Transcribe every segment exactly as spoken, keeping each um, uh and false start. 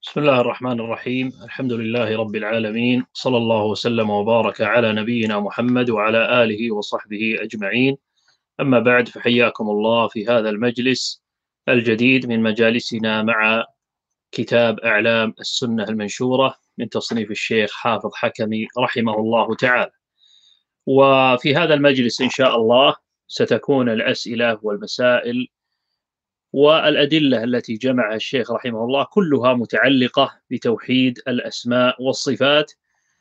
بسم الله الرحمن الرحيم. الحمد لله رب العالمين، صلى الله وسلم وبارك على نبينا محمد وعلى آله وصحبه أجمعين. أما بعد، فحياكم الله في هذا المجلس الجديد من مجالسنا مع كتاب أعلام السنة المنشورة من تصنيف الشيخ حافظ حكمي رحمه الله تعالى. وفي هذا المجلس إن شاء الله ستكون الأسئلة والمسائل والأدلة التي جمعها الشيخ رحمه الله كلها متعلقة بتوحيد الأسماء والصفات،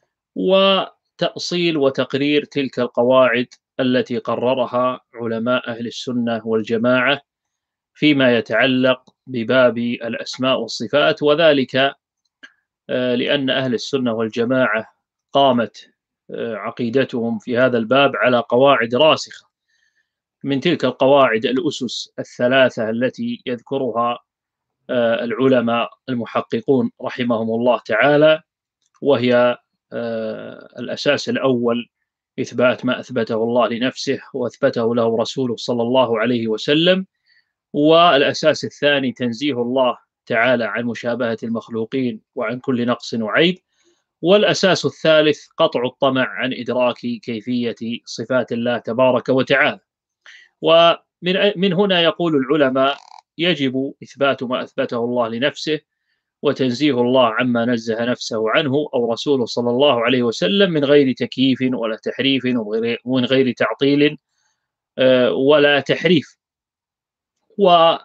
وتأصيل وتقرير تلك القواعد التي قررها علماء أهل السنة والجماعة فيما يتعلق بباب الأسماء والصفات. وذلك آه، لأن أهل السنة والجماعة قامت آه، عقيدتهم في هذا الباب على قواعد راسخة. من تلك القواعد الأسس الثلاثة التي يذكرها آه، العلماء المحققون رحمهم الله تعالى، وهي آه، الأساس الأول إثبات ما أثبته الله لنفسه وأثبته له رسوله صلى الله عليه وسلم، والأساس الثاني تنزيه الله تعالى عن مشابهة المخلوقين وعن كل نقص وعيب، والأساس الثالث قطع الطمع عن إدراك كيفية صفات الله تبارك وتعالى. ومن من هنا يقول العلماء: يجب إثبات ما أثبته الله لنفسه وتنزيه الله عما نزه نفسه عنه أو رسوله صلى الله عليه وسلم من غير تكييف ولا تحريف ومن غير تعطيل آه، ولا تحريف. وقد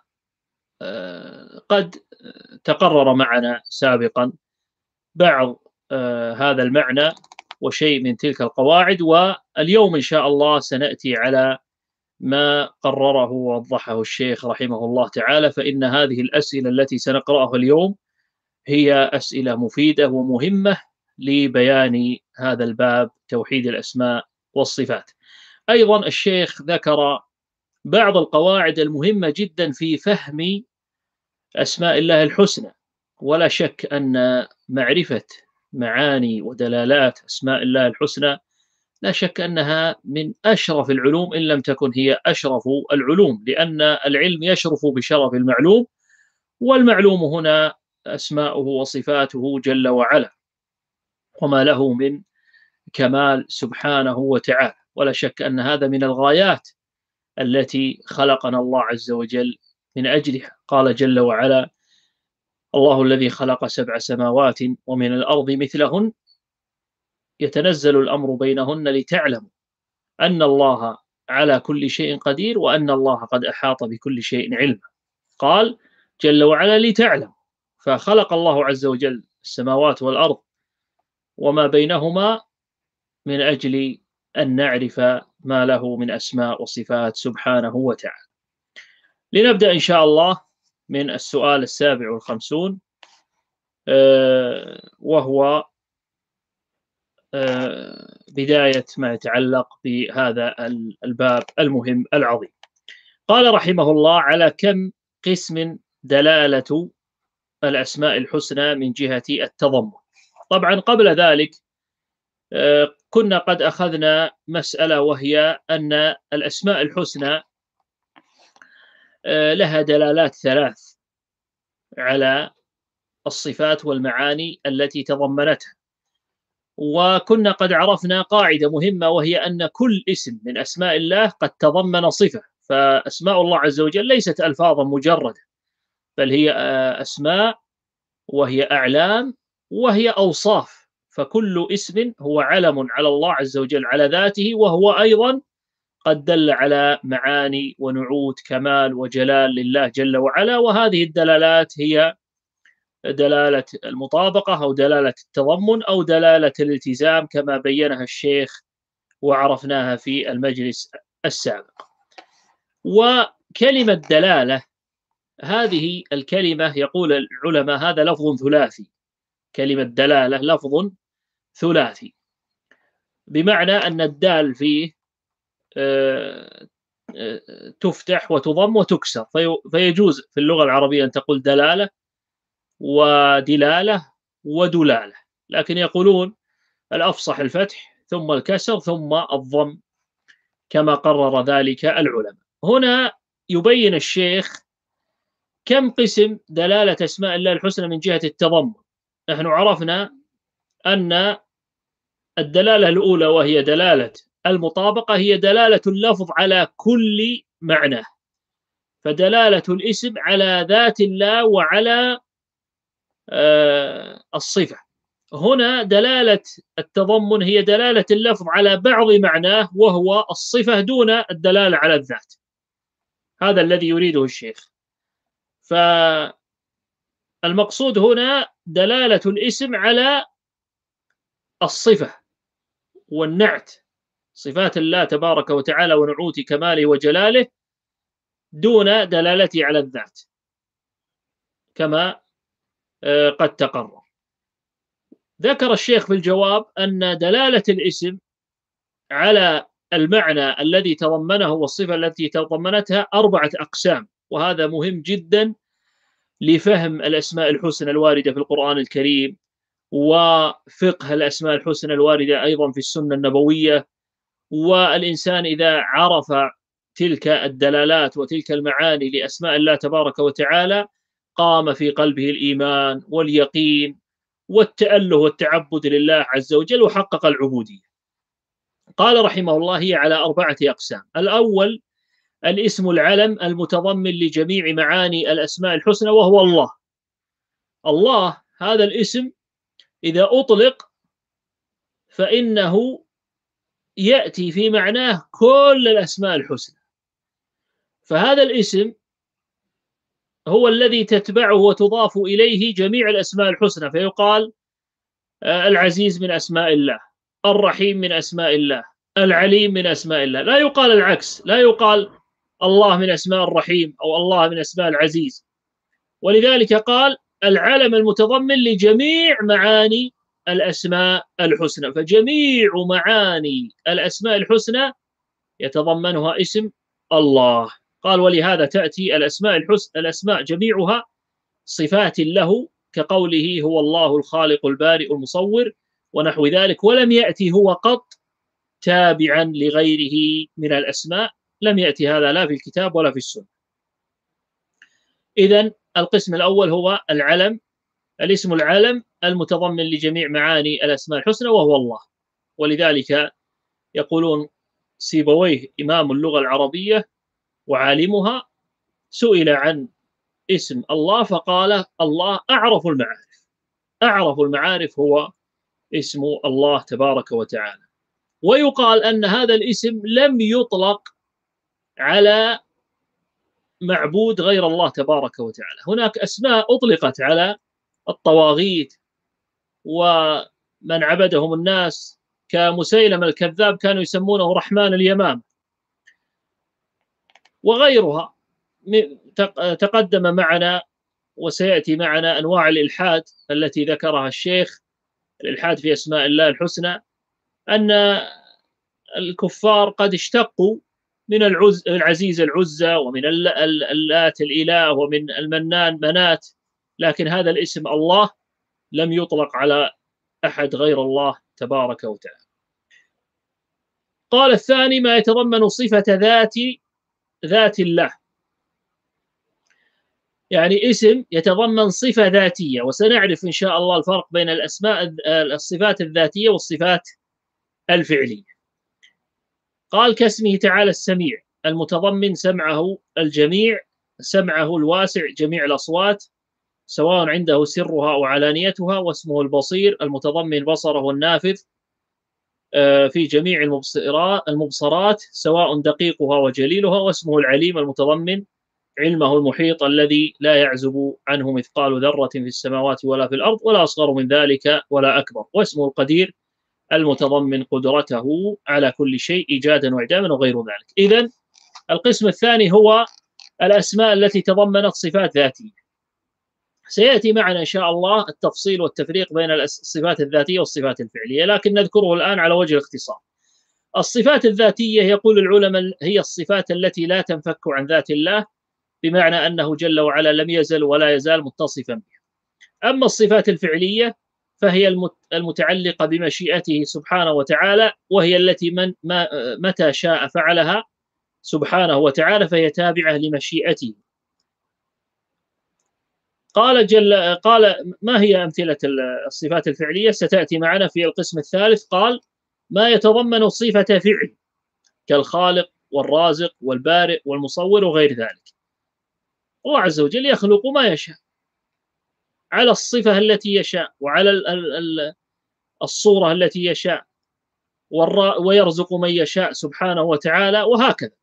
تقرر معنا سابقا بعض آه، هذا المعنى وشيء من تلك القواعد، واليوم إن شاء الله سنأتي على ما قرره ووضحه الشيخ رحمه الله تعالى. فإن هذه الأسئلة التي سنقرأها اليوم هي أسئلة مفيدة ومهمة لبيان هذا الباب، توحيد الأسماء والصفات. أيضا الشيخ ذكر بعض القواعد المهمة جدا في فهم أسماء الله الحسنى. ولا شك أن معرفة معاني ودلالات أسماء الله الحسنى لا شك أنها من أشرف العلوم، إن لم تكن هي أشرف العلوم، لأن العلم يشرف بشرف المعلوم، والمعلوم هنا أسماؤه وصفاته جل وعلا وما له من كمال سبحانه وتعالى. ولا شك أن هذا من الغايات التي خلقنا الله عز وجل من أجلها. قال جل وعلا: الله الذي خلق سبع سماوات ومن الأرض مثلهن يتنزل الأمر بينهن لتعلموا أن الله على كل شيء قدير وأن الله قد أحاط بكل شيء علما. قال جل وعلا: لتعلم. فخلق الله عز وجل السماوات والأرض وما بينهما من أجل أن نعرف ما له من أسماء وصفات سبحانه وتعالى. لنبدأ إن شاء الله من السؤال السابع والخمسون، وهو بداية ما يتعلق بهذا الباب المهم العظيم. قال رحمه الله: على كم قسم دلالة الأسماء الحسنى من جهة التضمن؟ طبعا قبل ذلك كنا قد أخذنا مسألة، وهي أن الأسماء الحسنى لها دلالات ثلاث على الصفات والمعاني التي تضمنتها. وكنا قد عرفنا قاعدة مهمة، وهي أن كل اسم من أسماء الله قد تضمن صفة. فأسماء الله عز وجل ليست ألفاظا مجردة، بل هي أسماء وهي أعلام وهي أوصاف. فكل اسم هو علم على الله عز وجل على ذاته، وهو أيضا قد دل على معاني ونعوت كمال وجلال لله جل وعلا. وهذه الدلالات هي دلالة المطابقة أو دلالة التضمن أو دلالة الالتزام، كما بينها الشيخ وعرفناها في المجلس السابق. وكلمة دلالة، هذه الكلمة يقول العلماء هذا لفظ ثلاثي. كلمة دلالة لفظ ثلاثي، بمعنى أن الدال فيه تفتح وتضم وتكسر. فيجوز في اللغة العربية أن تقول دلالة ودلالة ودلالة، لكن يقولون الأفصح الفتح ثم الكسر ثم الضم كما قرر ذلك العلماء. هنا يبين الشيخ كم قسم دلالة أسماء الله الحسنى من جهة التضمن؟ نحن عرفنا أن الدلالة الأولى وهي دلالة المطابقة هي دلالة اللفظ على كل معنى، فدلالة الاسم على ذات الله وعلى آه الصفة. هنا دلالة التضمن هي دلالة اللفظ على بعض معناه وهو الصفة دون الدلالة على الذات. هذا الذي يريده الشيخ. فالمقصود هنا دلالة الاسم على الصفة والنعت، صفات الله تبارك وتعالى ونعوت كماله وجلاله دون دلالته على الذات كما قد تقرر. ذكر الشيخ في الجواب أن دلالة الاسم على المعنى الذي تضمنه والصفة التي تضمنتها أربعة أقسام، وهذا مهم جدا لفهم الأسماء الحسنى الواردة في القرآن الكريم وفقه الأسماء الحسنى الواردة أيضا في السنة النبوية. والإنسان إذا عرف تلك الدلالات وتلك المعاني لأسماء الله تبارك وتعالى قام في قلبه الإيمان واليقين والتأله والتعبد لله عز وجل وحقق العبودية. قال رحمه الله هي على أربعة أقسام. الأول الاسم العلم المتضمن لجميع معاني الأسماء الحسنى وهو الله. الله هذا الاسم إذا أطلق فإنه يأتي في معناه كل الأسماء الحسنى، فهذا الاسم هو الذي تتبعه وتضاف إليه جميع الأسماء الحسنى، فيقال العزيز من أسماء الله، الرحيم من أسماء الله، العليم من أسماء الله. لا يقال العكس، لا يقال الله من أسماء الرحيم أو الله من أسماء العزيز. ولذلك قال العلم المتضمن لجميع معاني الأسماء الحسنى، فجميع معاني الأسماء الحسنى يتضمنها اسم الله. قال ولهذا تأتي الأسماء الحسنى الأسماء جميعها صفات له كقوله هو الله الخالق البارئ المصور ونحو ذلك، ولم يأتي هو قط تابعا لغيره من الأسماء، لم يأتي هذا لا في الكتاب ولا في السنة. إذن القسم الأول هو العلم، الاسم العلم المتضمن لجميع معاني الأسماء الحسنى وهو الله. ولذلك يقولون سيبويه إمام اللغة العربية وعالمها سئل عن اسم الله فقال الله أعرف المعارف، أعرف المعارف هو اسم الله تبارك وتعالى. ويقال أن هذا الاسم لم يطلق على معبود غير الله تبارك وتعالى. هناك أسماء أطلقت على الطواغيت ومن عبدهم الناس كمسيلم الكذاب كانوا يسمونه رحمن اليمام وغيرها. تقدم معنا وسيأتي معنا أنواع الإلحاد التي ذكرها الشيخ، الإلحاد في أسماء الله الحسنى، أن الكفار قد اشتقوا من العز العزيز العزى ومن اللات الإله ومن المنان منات، لكن هذا الاسم الله لم يطلق على أحد غير الله تبارك وتعالى. قال الثاني ما يتضمن صفة ذات ذات الله، يعني اسم يتضمن صفة ذاتية، وسنعرف إن شاء الله الفرق بين الأسماء الصفات الذاتية والصفات الفعلية. قال كاسمه تعالى السميع المتضمن سمعه الجميع، سمعه الواسع جميع الأصوات سواء عنده سرها أو علانيتها، واسمه البصير المتضمن بصره النافذ في جميع المبصرات سواء دقيقها وجليلها، واسمه العليم المتضمن علمه المحيط الذي لا يعزب عنه مثقال ذرة في السماوات ولا في الأرض ولا أصغر من ذلك ولا أكبر، واسمه القدير المتضمن قدرته على كل شيء إيجادا وإعداما وغير ذلك. إذن القسم الثاني هو الأسماء التي تضمنت صفات ذاتية. سيأتي معنا إن شاء الله التفصيل والتفريق بين الصفات الذاتية والصفات الفعلية، لكن نذكره الآن على وجه الاختصار. الصفات الذاتية يقول العلماء هي الصفات التي لا تنفك عن ذات الله، بمعنى أنه جل وعلا لم يزل ولا يزال متصفا بها. أما الصفات الفعلية فهي المتعلقة بمشيئته سبحانه وتعالى، وهي التي من ما متى شاء فعلها سبحانه وتعالى، فهي تابعة لمشيئته. قال جل قال ما هي أمثلة الصفات الفعلية؟ ستأتي معنا في القسم الثالث. قال ما يتضمن صفة فعل كالخالق والرازق والبارئ والمصور وغير ذلك. الله عز وجل يخلق ما يشاء على الصفة التي يشاء وعلى الصورة التي يشاء، ويرزق من يشاء سبحانه وتعالى، وهكذا.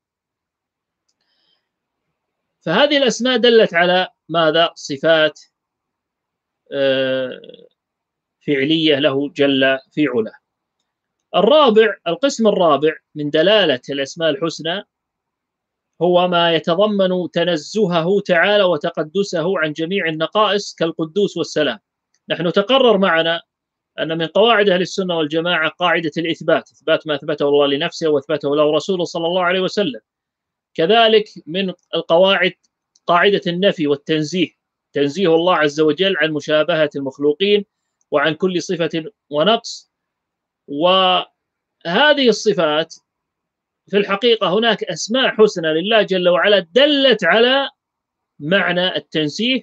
فهذه الأسماء دلت على ماذا؟ صفات فعلية له جل في علاه. الرابع، القسم الرابع من دلالة الأسماء الحسنى هو ما يتضمن تنزهه تعالى وتقدسه عن جميع النقائص كالقدوس والسلام. نحن تقرر معنا أن من قواعد أهل السنة والجماعة قاعدة الإثبات، إثبات ما أثبته الله لنفسه وأثبته له رسوله صلى الله عليه وسلم. كذلك من القواعد قاعدة النفي والتنزيه، تنزيه الله عز وجل عن مشابهة المخلوقين وعن كل صفة ونقص. وهذه الصفات في الحقيقة هناك أسماء حسنى لله جل وعلا دلت على معنى التنزيه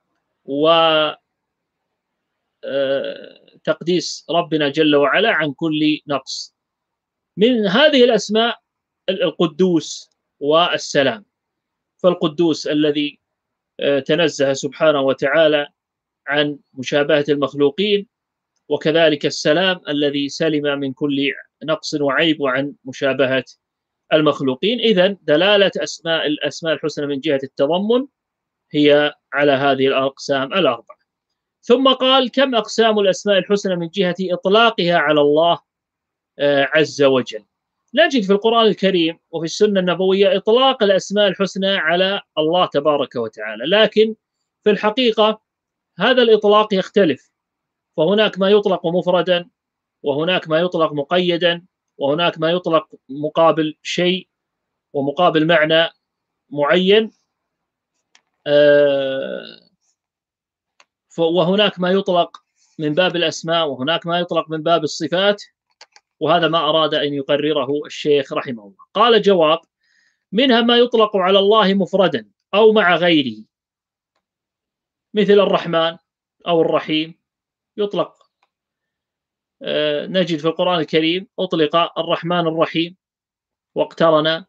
وتقديس ربنا جل وعلا عن كل نقص. من هذه الأسماء القدوس والسلام. فالقدوس الذي تنزه سبحانه وتعالى عن مشابهة المخلوقين، وكذلك السلام الذي سلم من كل نقص وعيب وعن مشابهة المخلوقين. إذن دلالة أسماء الأسماء الحسنى من جهة التضمن هي على هذه الأقسام الأربعة. ثم قال كم أقسام الأسماء الحسنى من جهة إطلاقها على الله عز وجل. نجد في القرآن الكريم وفي السنة النبوية إطلاق الأسماء الحسنى على الله تبارك وتعالى، لكن في الحقيقة هذا الإطلاق يختلف، فهناك ما يطلق مفردا، وهناك ما يطلق مقيدا، وهناك ما يطلق مقابل شيء ومقابل معنى معين، وهناك ما يطلق من باب الأسماء، وهناك ما يطلق من باب الصفات. وهذا ما أراد أن يقرره الشيخ رحمه الله. قال جواب: منها ما يطلق على الله مفردا أو مع غيره، مثل الرحمن أو الرحيم يطلق. آه نجد في القرآن الكريم أطلق الرحمن الرحيم واقترن،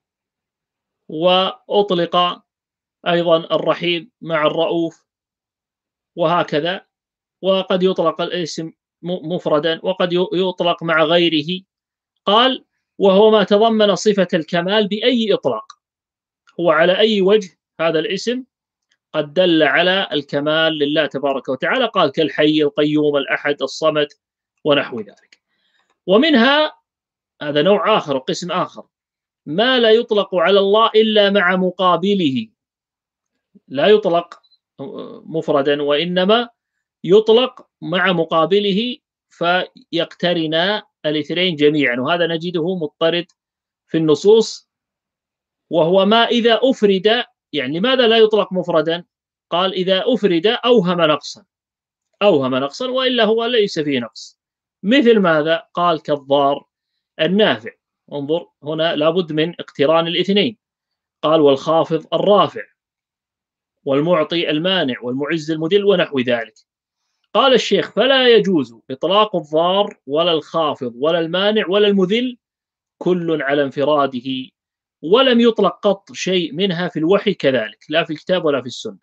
وأطلق أيضا الرحيم مع الرؤوف، وهكذا. وقد يطلق الاسم مفردا وقد يطلق مع غيره. قال: وهو ما تضمن صفة الكمال بأي إطلاق، هو على أي وجه هذا الاسم قد دل على الكمال لله تبارك وتعالى. قال: كالحي القيوم الأحد الصمد ونحو ذلك. ومنها، هذا نوع آخر وقسم آخر، ما لا يطلق على الله إلا مع مقابله، لا يطلق مفردا وإنما يطلق مع مقابله فيقترنا الاثنين جميعا، وهذا نجده مضطرد في النصوص. وهو ما إذا أفرد، يعني لماذا لا يطلق مفردا؟ قال: إذا أفرد أوهم نقصا، أوهم نقصا وإلا هو ليس فيه نقص. مثل ماذا؟ قال: كالضار النافع. انظر هنا لابد من اقتران الاثنين. قال: والخافض الرافع، والمعطي المانع، والمعز المذل ونحو ذلك. قال الشيخ: فلا يجوز إطلاق الضار ولا الخافض ولا المانع ولا المذل كل على انفراده، ولم يطلق قط شيء منها في الوحي كذلك، لا في الكتاب ولا في السنة.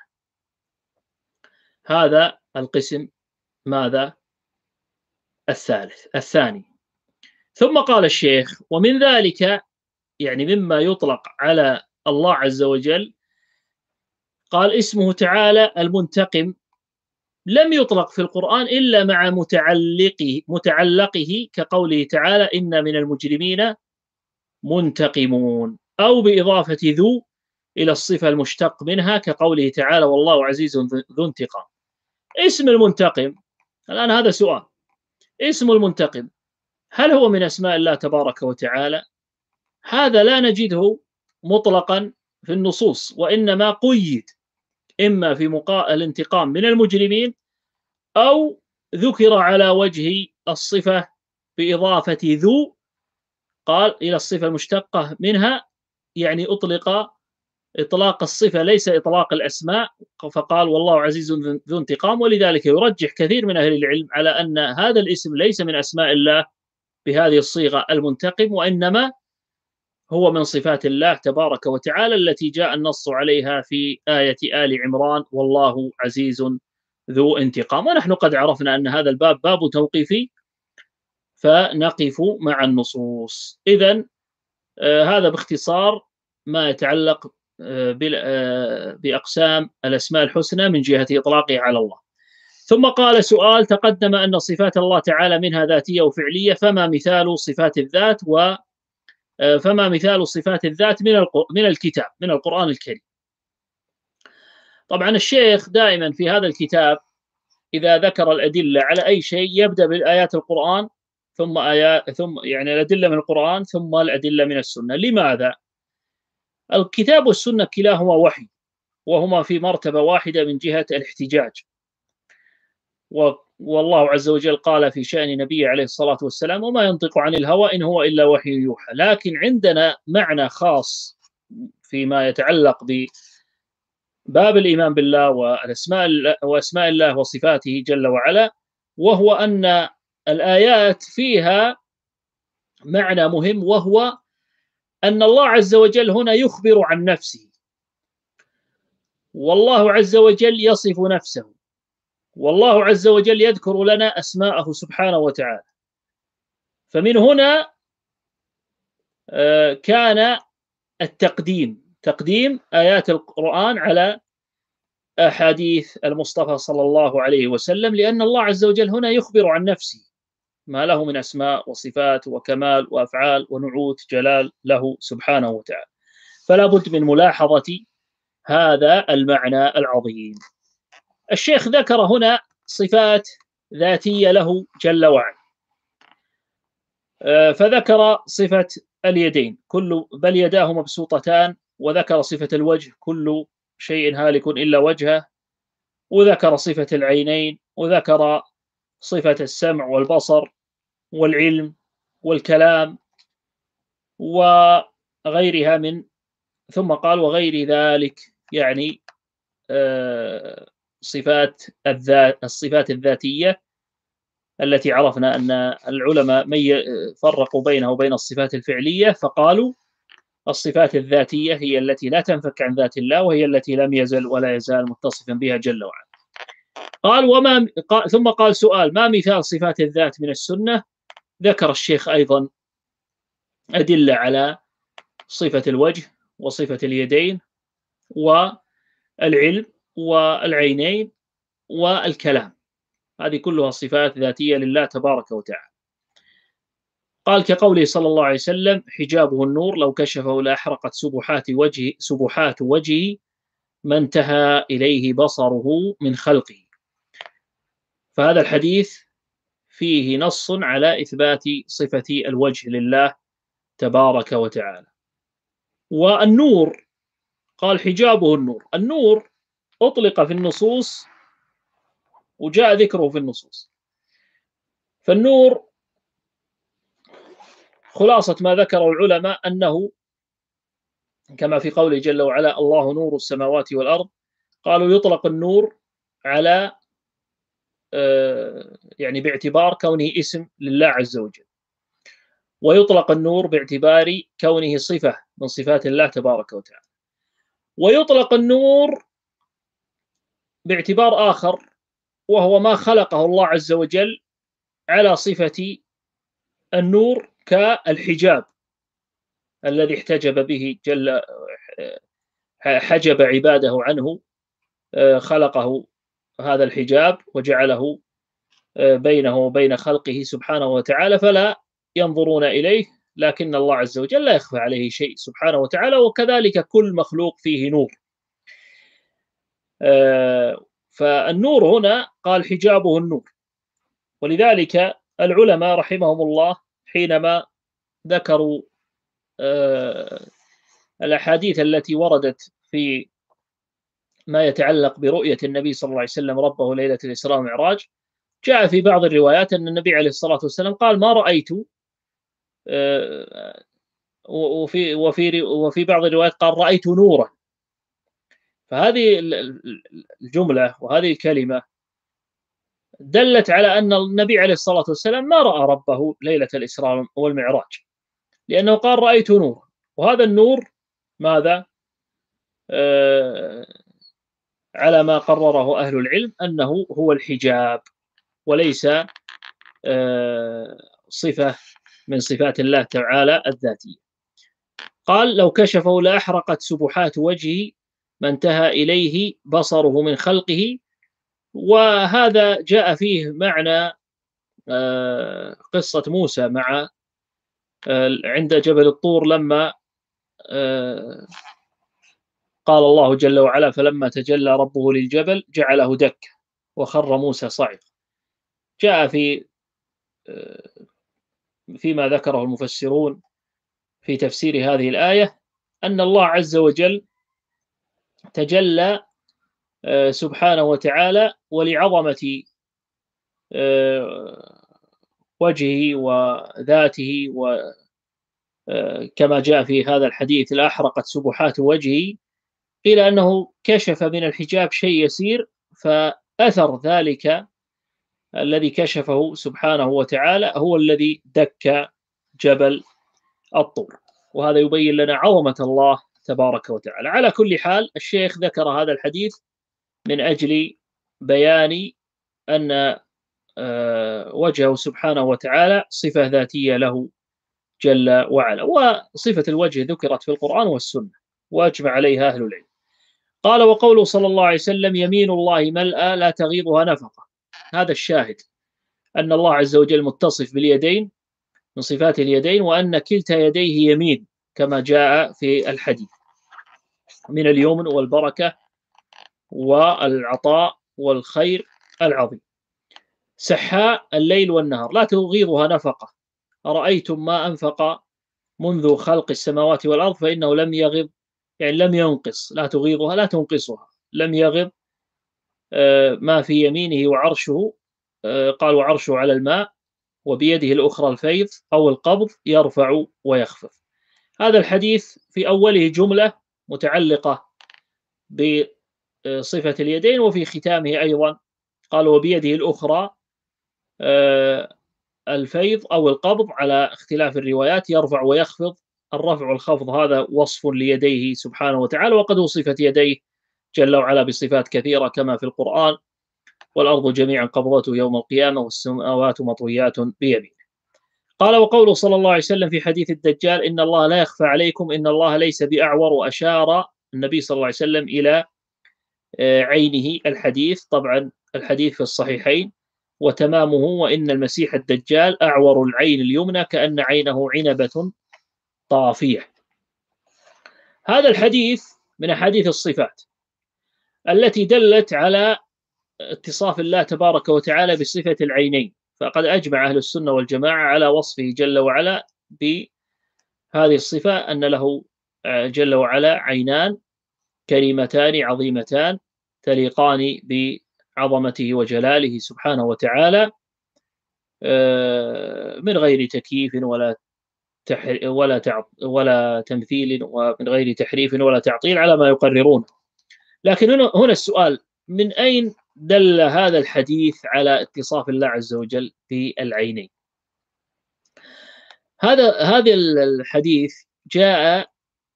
هذا القسم ماذا؟ الثالث الثاني. ثم قال الشيخ: ومن ذلك، يعني مما يطلق على الله عز وجل، قال: اسمه تعالى المنتقم لم يطلق في القرآن إلا مع متعلقه متعلقه كقوله تعالى: إن من المجرمين منتقمون، أو بإضافة ذو إلى الصفة المشتق منها كقوله تعالى: والله عزيز ذو انتقام. اسم المنتقم، الآن هذا سؤال، اسم المنتقم هل هو من أسماء الله تبارك وتعالى؟ هذا لا نجده مطلقا في النصوص، وإنما قيد إما في الانتقام من المجرمين، أو ذكر على وجه الصفة بإضافة ذو، قال إلى الصفة المشتقة منها، يعني أطلق إطلاق الصفة ليس إطلاق الأسماء، فقال والله عزيز ذو انتقام، ولذلك يرجح كثير من أهل العلم على أن هذا الاسم ليس من أسماء الله بهذه الصيغة المنتقم، وإنما هو من صفات الله تبارك وتعالى التي جاء النص عليها في آية آل عمران والله عزيز ذو انتقام. ونحن قد عرفنا أن هذا الباب باب توقيفي، فنقف مع النصوص. إذن آه هذا باختصار ما يتعلق آه آه بأقسام الأسماء الحسنى من جهة إطلاقه على الله. ثم قال سؤال: تقدم أن صفات الله تعالى منها ذاتية وفعلية، فما مثال صفات الذات و فما مثال صفات الذات من من الكتاب من القرآن الكريم؟ طبعا الشيخ دائما في هذا الكتاب إذا ذكر الأدلة على أي شيء يبدأ بالآيات القرآن، ثم آيات ثم يعني الأدلة من القرآن ثم الأدلة من السنة. لماذا؟ الكتاب والسنة كلاهما وحي، وهما في مرتبة واحدة من جهة الاحتجاج. والله عز وجل قال في شأن نبيه عليه الصلاة والسلام: وما ينطق عن الهوى إن هو إلا وحي يوحى. لكن عندنا معنى خاص فيما يتعلق بباب الإيمان بالله والأسماء وأسماء الله وصفاته جل وعلا، وهو أن الآيات فيها معنى مهم، وهو أن الله عز وجل هنا يخبر عن نفسه، والله عز وجل يصف نفسه، والله عز وجل يذكر لنا أسماءه سبحانه وتعالى. فمن هنا كان التقديم تقديم آيات القرآن على أحاديث المصطفى صلى الله عليه وسلم، لأن الله عز وجل هنا يخبر عن نفسه ما له من أسماء وصفات وكمال وأفعال ونعوت جلال له سبحانه وتعالى. فلا بد من ملاحظة هذا المعنى العظيم. الشيخ ذكر هنا صفات ذاتية له جل وعلا، فذكر صفة اليدين: كل بل يداه مبسوطتان، وذكر صفة الوجه: كل شيء هالك إلا وجهه، وذكر صفة العينين، وذكر صفة السمع والبصر والعلم والكلام وغيرها من ثم قال وغير ذلك، يعني صفات الذات الصفات الذاتية التي عرفنا أن العلماء فرقوا بينها وبين الصفات الفعلية، فقالوا الصفات الذاتية هي التي لا تنفك عن ذات الله، وهي التي لم يزل ولا يزال متصفا بها جل وعلا. قال وما قال ثم قال سؤال: ما مثال صفات الذات من السنة؟ ذكر الشيخ أيضا أدلة على صفة الوجه وصفة اليدين والعلم والعينين والكلام، هذه كلها صفات ذاتية لله تبارك وتعالى. قال كقوله صلى الله عليه وسلم: حجابه النور لو كشفه لأحرقت سبحات وجهه سبحات وجهه ما انتهى إليه بصره من خلقه. فهذا الحديث فيه نص على إثبات صفة الوجه لله تبارك وتعالى. والنور قال حجابه النور، النور أطلق في النصوص وجاء ذكره في النصوص. فالنور خلاصة ما ذكره العلماء أنه كما في قوله جل وعلا: الله نور السماوات والأرض. قالوا يطلق النور على يعني باعتبار كونه اسم لله عز وجل، ويطلق النور باعتبار كونه صفة من صفات الله تبارك وتعالى، ويطلق النور باعتبار آخر وهو ما خلقه الله عز وجل على صفة النور كالحجاب الذي احتجب به جل حجب عباده عنه، خلقه هذا الحجاب وجعله بينه وبين خلقه سبحانه وتعالى فلا ينظرون إليه، لكن الله عز وجل لا يخفى عليه شيء سبحانه وتعالى، وكذلك كل مخلوق فيه نور. فالنور هنا قال حجابه النور، ولذلك العلماء رحمهم الله حينما ذكروا الأحاديث التي وردت في ما يتعلق برؤية النبي صلى الله عليه وسلم ربه ليلة الإسراء والمعراج، جاء في بعض الروايات أن النبي عليه الصلاة والسلام قال: ما رأيت، وفي وفي وفي بعض الروايات قال: رأيت نورا، فهذه الجملة وهذه الكلمة دلت على أن النبي عليه الصلاة والسلام ما رأى ربه ليلة الإسراء والمعراج، لأنه قال رأيت نور، وهذا النور ماذا؟ آه على ما قرره أهل العلم أنه هو الحجاب وليس آه صفة من صفات الله تعالى الذاتية. قال لو كشفه لأحرقت سبحات وجهه ما انتهى إليه بصره من خلقه. وهذا جاء فيه معنى آه قصة موسى مع آه عند جبل الطور، لما آه قال الله جل وعلا فلما تجلى ربه للجبل جعله دكا وخر موسى صعقا. جاء في فيما ذكره المفسرون في تفسير هذه الآية أن الله عز وجل تجلى سبحانه وتعالى ولعظمة وجهه وذاته، وكما جاء في هذا الحديث لأحرقت سبحات وجهه، قيل أنه كشف من الحجاب شيء يسير، فأثر ذلك الذي كشفه سبحانه وتعالى هو الذي دك جبل الطور. وهذا يبين لنا عظمة الله تبارك وتعالى. على كل حال الشيخ ذكر هذا الحديث من أجل بيان أن وجهه سبحانه وتعالى صفة ذاتية له جل وعلا، وصفة الوجه ذكرت في القرآن والسنة وأجمع عليها أهل العلم. قال وقوله صلى الله عليه وسلم يمين الله ملأى لا تغيضها نفقة، هذا الشاهد أن الله عز وجل متصف باليدين من صفات اليدين، وأن كلتا يديه يمين كما جاء في الحديث من اليمن والبركة والعطاء والخير العظيم. سحاء الليل والنهار لا تغيضها نفقة، أرأيتم ما أنفق منذ خلق السماوات والأرض فإنه لم يغض، يعني لم ينقص، لا تغيضها لا تنقصها، لم يغض ما في يمينه وعرشه، قال وعرشه على الماء وبيده الأخرى الفيض أو القبض يرفع ويخفض. هذا الحديث في أوله جملة متعلقة بصفة اليدين، وفي ختامه أيضا قال وبيده الأخرى الفيض أو القبض على اختلاف الروايات، يرفع ويخفض. الرفع والخفض هذا وصف ليديه سبحانه وتعالى، وقد وصفت يديه جل وعلا بصفات كثيرة كما في القرآن والأرض جميعا قبضته يوم القيامة والسماوات مطويات بيمينه. قال وقوله صلى الله عليه وسلم في حديث الدجال إن الله لا يخفى عليكم إن الله ليس بأعور، وأشار النبي صلى الله عليه وسلم إلى عينه. الحديث طبعا الحديث في الصحيحين وتمامه وإن المسيح الدجال أعور العين اليمنى كأن عينه عنبة طافية. هذا الحديث من أحاديث الصفات التي دلت على اتصاف الله تبارك وتعالى بصفة العينين، فقد أجمع أهل السنة والجماعة على وصفه جل وعلا بهذه الصفة أن له جل وعلا عينان كريمتان عظيمتان تليقان بعظمته وجلاله سبحانه وتعالى، من غير تكييف ولا ولا ولا تمثيل ومن غير تحريف ولا تعطيل على ما يقررون. لكن هنا السؤال، من أين دل هذا الحديث على اتصاف الله عز وجل بالعينين؟ هذا هذا الحديث جاء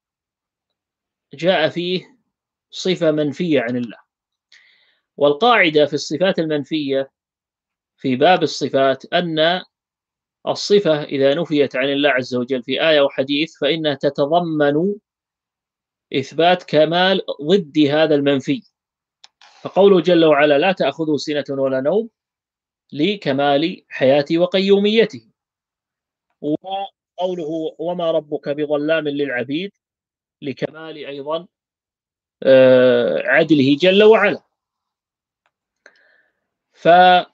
جاء فيه صفة منفية عن الله، والقاعدة في الصفات المنفية في باب الصفات أن الصفة إذا نفيت عن الله عز وجل في آية وحديث فإنها تتضمن إثبات كمال ضد هذا المنفي. فقوله جل وعلا لا تأخذه سنة ولا نوم لكمال حياته وقيوميته، وقوله وما ربك بظلام للعبيد لكمال أيضا عدله جل وعلا. فهذا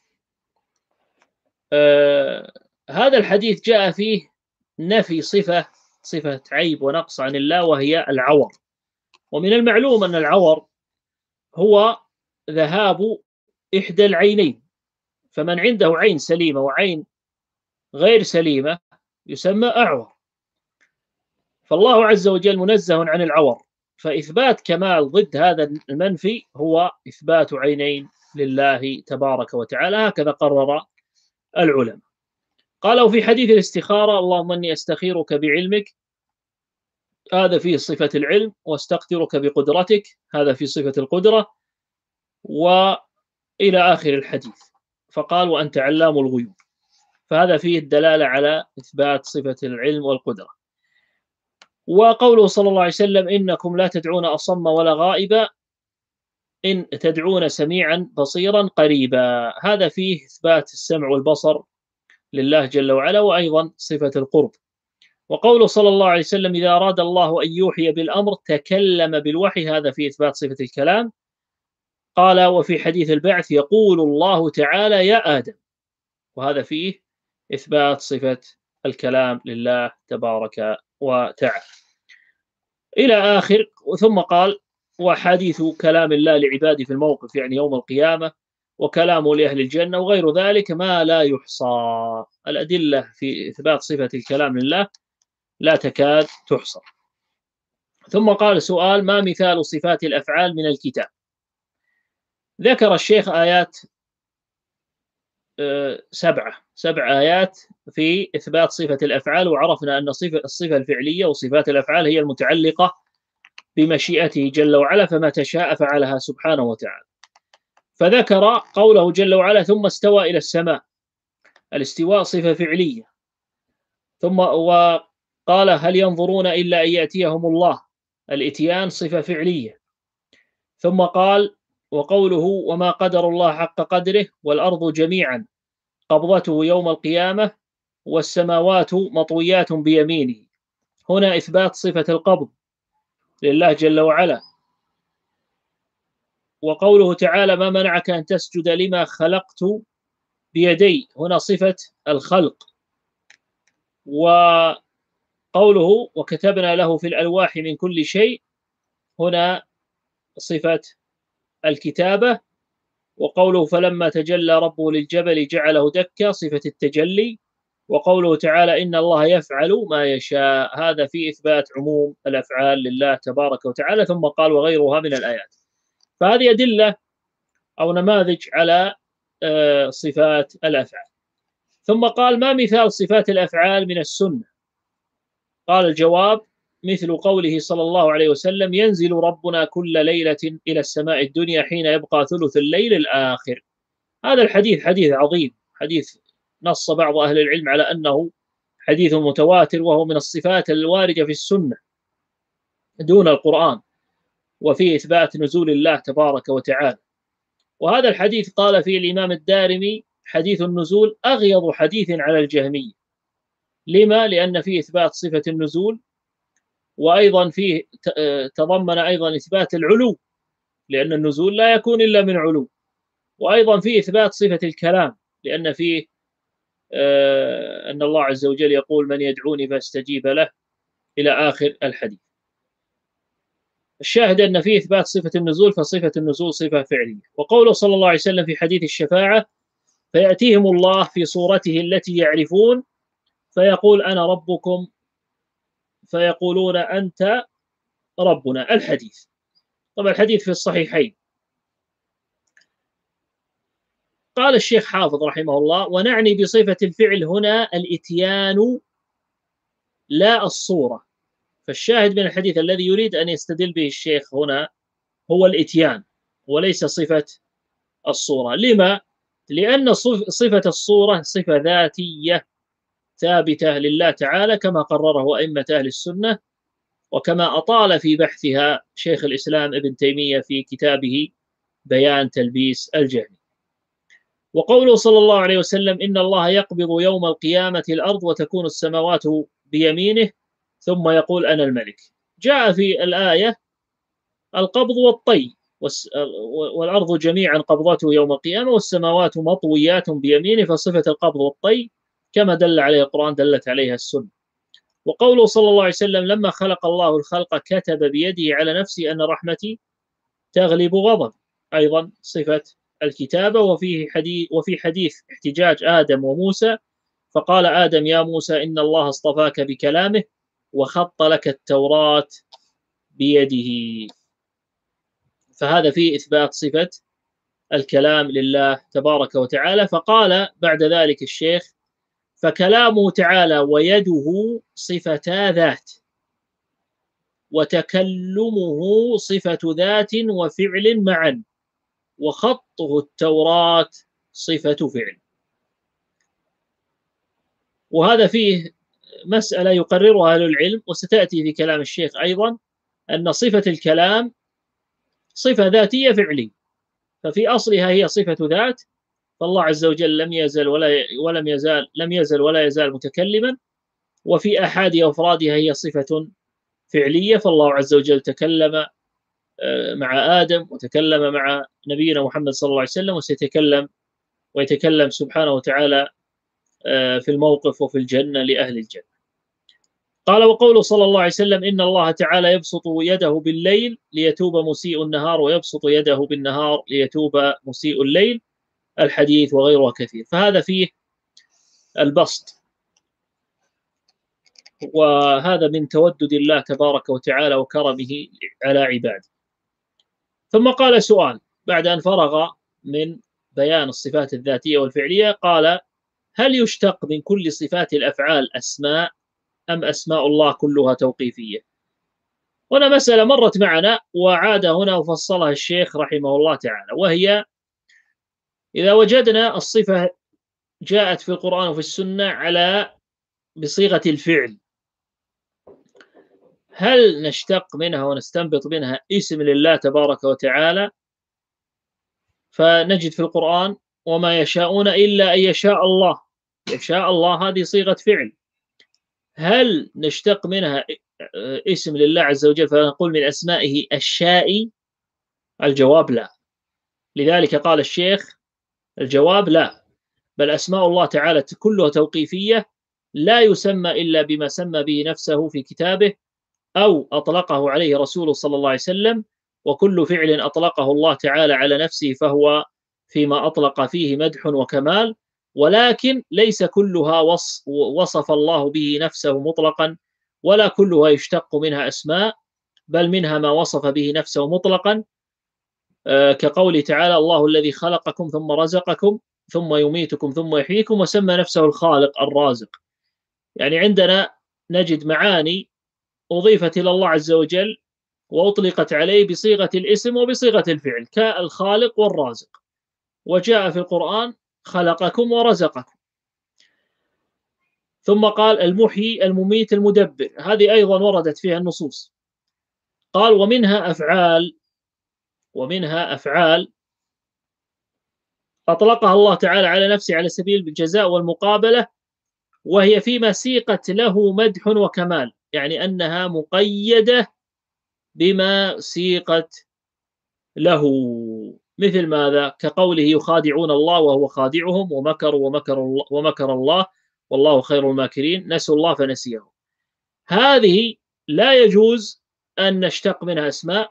الحديث جاء فيه نفي صفة صفة عيب ونقص عن الله وهي العور. ومن المعلوم أن العور هو ذهاب إحدى العينين، فمن عنده عين سليمة وعين غير سليمة يسمى أعور. فالله عز وجل منزه عن العور، فإثبات كمال ضد هذا المنفي هو إثبات عينين لله تبارك وتعالى، هكذا قرر العلماء. قالوا في حديث الاستخارة: اللهم إني أستخيرك بعلمك، هذا فيه صفة العلم، واستقدرك بقدرتك، هذا في صفة القدرة، وإلى آخر الحديث. فقال: وأنت علام الغيوب، فهذا فيه الدلالة على إثبات صفة العلم والقدرة. وقوله صلى الله عليه وسلم: إنكم لا تدعون أصم ولا غائبا، إن تدعون سميعا بصيرا قريبا، هذا فيه إثبات السمع والبصر لله جل وعلا، وأيضا صفة القرب. وقوله صلى الله عليه وسلم: إذا أراد الله أن يوحي بالأمر تكلم بالوحي، هذا فيه إثبات صفة الكلام. قال: وفي حديث البعث يقول الله تعالى: يا آدم، وهذا فيه إثبات صفة الكلام لله تبارك وتعالى إلى آخر. ثم قال: وحديث كلام الله لعباده في الموقف، يعني يوم القيامة، وكلامه لأهل الجنة، وغير ذلك ما لا يحصى. الأدلة في إثبات صفة الكلام لله لا تكاد تحصى. ثم قال: سؤال: ما مثال صفات الأفعال من الكتاب؟ ذكر الشيخ آيات سبعة سبع آيات في إثبات صفة الأفعال، وعرفنا أن صفة الصفة الفعلية وصفات الأفعال هي المتعلقة بمشيئته جل وعلا، فما تشاء فعلها سبحانه وتعالى. فذكر قوله جل وعلا: ثم استوى إلى السماء، الاستواء صفة فعلية. ثم وقال: هل ينظرون إلا أن يأتيهم الله، الإتيان صفة فعلية. ثم قال: وقوله: وما قدر الله حق قدره، والأرض جميعا قبضته يوم القيامة، والسماوات مطويات بيمينه، هنا إثبات صفة القبض لله جل وعلا. وقوله تعالى: ما منعك أن تسجد لما خلقت بيدي، هنا صفة الخلق. وقوله: وكتبنا له في الألواح من كل شيء، هنا صفة الكتابة. وقوله: فلما تجلى ربه للجبل جعله دكا، صفة التجلي. وقوله تعالى: إن الله يفعل ما يشاء، هذا في إثبات عموم الأفعال لله تبارك وتعالى. ثم قال: وغيرها من الآيات. فهذه أدلة أو نماذج على صفات الأفعال. ثم قال: ما مثال صفات الأفعال من السنة؟ قال: الجواب: مثل قوله صلى الله عليه وسلم: ينزل ربنا كل ليلة إلى السماء الدنيا حين يبقى ثلث الليل الآخر. هذا الحديث حديث عظيم، حديث نص بعض أهل العلم على أنه حديث متواتر، وهو من الصفات الواردة في السنة دون القرآن، وفي إثبات نزول الله تبارك وتعالى. وهذا الحديث قال فيه الإمام الدارمي: حديث النزول أغيض حديث على الجهمية. لما؟ لأن فيه إثبات صفة النزول، وأيضا فيه تضمن أيضا إثبات العلو، لأن النزول لا يكون إلا من علو. وأيضا فيه إثبات صفة الكلام، لأن فيه آه أن الله عز وجل يقول: من يدعوني فاستجيب له، إلى آخر الحديث. الشاهد أن فيه إثبات صفة النزول، فصفة النزول صفة فعلية. وقوله صلى الله عليه وسلم في حديث الشفاعة: فيأتيهم الله في صورته التي يعرفون، فيقول: أنا ربكم، فيقولون: أنت ربنا. الحديث طبعا الحديث في الصحيحين. قال الشيخ حافظ رحمه الله: ونعني بصفة الفعل هنا الإتيان لا الصورة. فالشاهد من الحديث الذي يريد أن يستدل به الشيخ هنا هو الإتيان، وليس صفة الصورة. لما؟ لأن صفة الصورة صفة ذاتية ثابتة لله تعالى، كما قرره أئمة أهل السنة، وكما أطال في بحثها شيخ الإسلام ابن تيمية في كتابه بيان تلبيس الجهل. وقوله صلى الله عليه وسلم: إن الله يقبض يوم القيامة الأرض وتكون السماوات بيمينه ثم يقول: أنا الملك. جاء في الآية القبض والطي، والأرض جميعا قبضته يوم القيامة والسماوات مطويات بيمينه، فصفة القبض والطي كما دل عليه القرآن دلت عليها السنة. وقوله صلى الله عليه وسلم: لما خلق الله الخلق كتب بيده على نفسي أن رحمتي تغلب غضب، أيضا صفة الكتابة. وفيه حديث وفي حديث احتجاج آدم وموسى: فقال آدم: يا موسى إن الله اصطفاك بكلامه وخط لك التوراة بيده. فهذا فيه إثبات صفة الكلام لله تبارك وتعالى. فقال بعد ذلك الشيخ: فكلامه تعالى ويده صفتا ذات، وتكلمه صفة ذات وفعل معا، وخطه التوراة صفة فعل. وهذا فيه مسألة يقررها أهل العلم، وستأتي في كلام الشيخ أيضا، أن صفة الكلام صفة ذاتية فعلية، ففي أصلها هي صفة ذات، فالله عز وجل لم يزل ولا ولم يزال لم يزل ولا يزال متكلما، وفي أحد أفرادها هي صفة فعلية، فالله عز وجل تكلم مع آدم وتكلم مع نبينا محمد صلى الله عليه وسلم، وسيتكلم ويتكلم سبحانه وتعالى في الموقف وفي الجنة لأهل الجنة. قال: وقوله صلى الله عليه وسلم: إن الله تعالى يبسط يده بالليل ليتوب مسيء النهار، ويبسط يده بالنهار ليتوب مسيء الليل، الحديث وغيره كثير. فهذا فيه البسط، وهذا من تودد الله تبارك وتعالى وكرمه على عباده. ثم قال سؤال بعد أن فرغ من بيان الصفات الذاتية والفعلية، قال: هل يشتق من كل صفات الأفعال أسماء، أم أسماء الله كلها توقيفية؟ هنا مسألة مرت معنا وعاد هنا وفصلها الشيخ رحمه الله تعالى، وهي: إذا وجدنا الصفة جاءت في القرآن وفي السنة على بصيغة الفعل، هل نشتق منها ونستنبط منها اسم لله تبارك وتعالى؟ فنجد في القرآن: وما يشاءون إلا أن يشاء الله، يشاء الله هذه صيغة فعل. هل نشتق منها اسم لله عز وجل فنقول من أسمائه الشائي؟ الجواب لا. لذلك قال الشيخ: الجواب لا، بل أسماء الله تعالى كلها توقيفية، لا يسمى إلا بما سمى به نفسه في كتابه أو أطلقه عليه رسوله صلى الله عليه وسلم، وكل فعل أطلقه الله تعالى على نفسه فهو فيما أطلق فيه مدح وكمال، ولكن ليس كلها وصف الله به نفسه مطلقا، ولا كلها يشتق منها أسماء، بل منها ما وصف به نفسه مطلقا، كقوله تعالى: الله الذي خلقكم ثم رزقكم ثم يميتكم ثم يحييكم، وسمى نفسه الخالق الرازق. يعني عندنا نجد معاني أضيفت إلى الله عز وجل وأطلقت عليه بصيغة الاسم وبصيغة الفعل، كالخالق والرازق، وجاء في القرآن: خلقكم ورزقكم. ثم قال: المحيي المميت المدبر، هذه أيضا وردت فيها النصوص. قال: ومنها أفعال ومنها أفعال أطلقها الله تعالى على نفسه على سبيل الجزاء والمقابلة، وهي فيما سيقت له مدح وكمال، يعني أنها مقيدة بما سيقت له. مثل ماذا؟ كقوله: يخادعون الله وهو خادعهم، ومكروا ومكر الله, ومكر الله والله خير الماكرين، نسوا الله فنسيهم. هذه لا يجوز أن نشتق منها أسماء،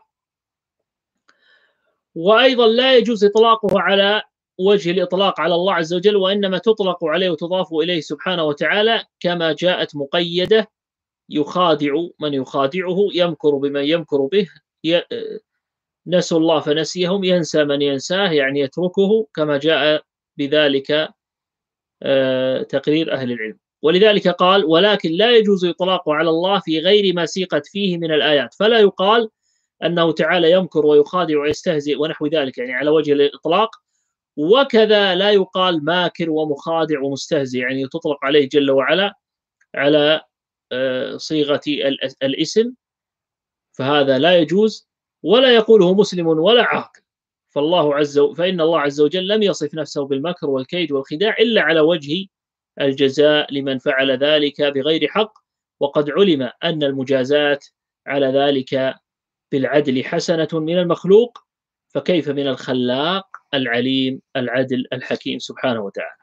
وأيضا لا يجوز إطلاقها على وجه الإطلاق على الله عز وجل، وإنما تطلق عليه وتضاف إليه سبحانه وتعالى كما جاءت مقيدة: يخادع من يخادعه، يمكر بمن يمكر به، نسوا الله فنسيهم، ينسى من ينساه، يعني يتركه، كما جاء بذلك تقرير أهل العلم. ولذلك قال: ولكن لا يجوز إطلاقه على الله في غير ما سيقت فيه من الآيات، فلا يقال أنه تعالى يمكر ويخادع ويستهزئ ونحو ذلك، يعني على وجه الإطلاق. وكذا لا يقال ماكر ومخادع ومستهزئ، يعني تطلق عليه جل وعلا على صيغة الاسم، فهذا لا يجوز، ولا يقوله مسلم ولا عاقل. فالله عز وجل فإن الله عز وجل لم يصف نفسه بالمكر والكيد والخداع إلا على وجه الجزاء لمن فعل ذلك بغير حق، وقد علم أن المجازات على ذلك بالعدل حسنة من المخلوق، فكيف من الخلاق العليم العدل الحكيم سبحانه وتعالى.